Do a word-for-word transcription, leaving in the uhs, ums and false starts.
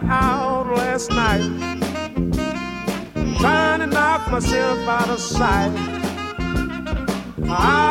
out last night, trying to knock myself out of sight. I